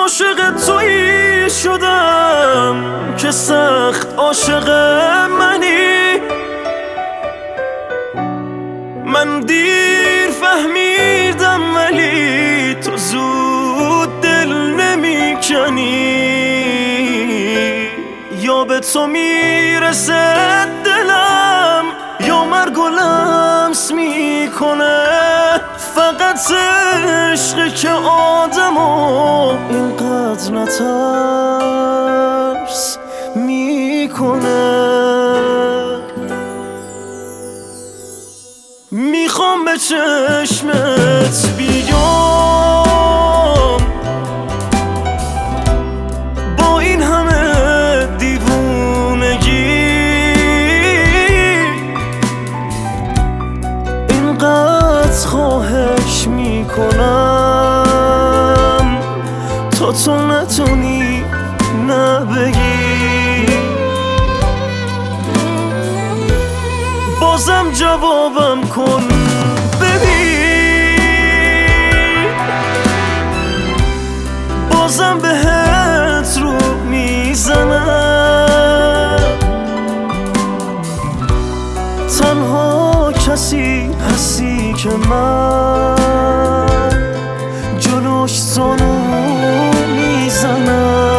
عاشق تویی شدم که سخت عاشق منی. من دیر فهمیدم ولی تو زود دل نمی کنی. یا به تو میرسه دلم یا مرگ و لمس میکنه. فقط عشقی که آدمو اینقدر نترس میکنه. میخوام به چشمت بیام با این همه دیوونگی. اینقدر خواهش میکنم تا تو نتونی نبگی. بازم جوابم کن ببین، بازم بهت رو میزنم. تنها کسی هستی که من جلوش زانو میزنم.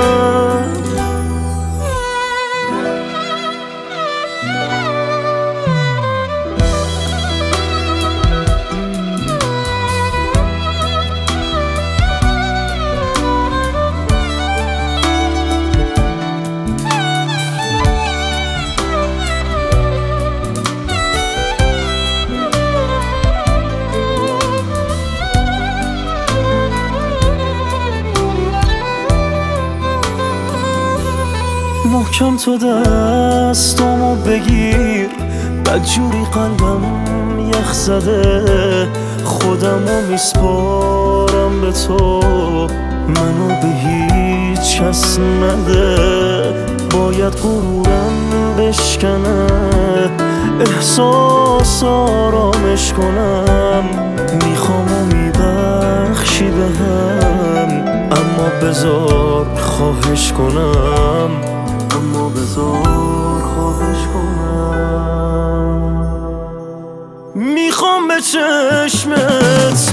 محکم تو دستامو بگیر، بدجوری قلبم یخ زده. خودمو میسپارم به تو، منو به هیچ کس نده. باید غرورم بشکنه، احساس آرامش کنم. میخوام و میبخشی بهم، اما بذار خواهش کنم. اما بذار خواهش کنم. میخوام به چشمت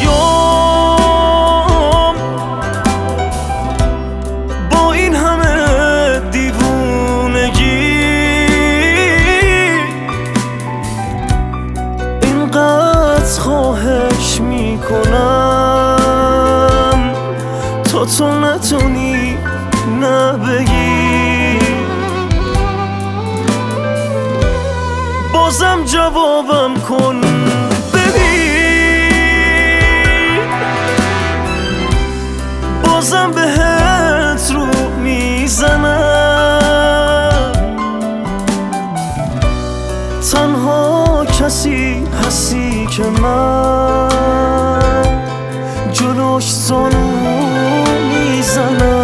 بیام با این همه دیوونگی. اینقدر خواهش میکنم تا تو نتونی نبگی. بازم جوابم کن ببین، بازم بهت رو میزنم. تنها کسی هستی که من جلوش زانو میزنم.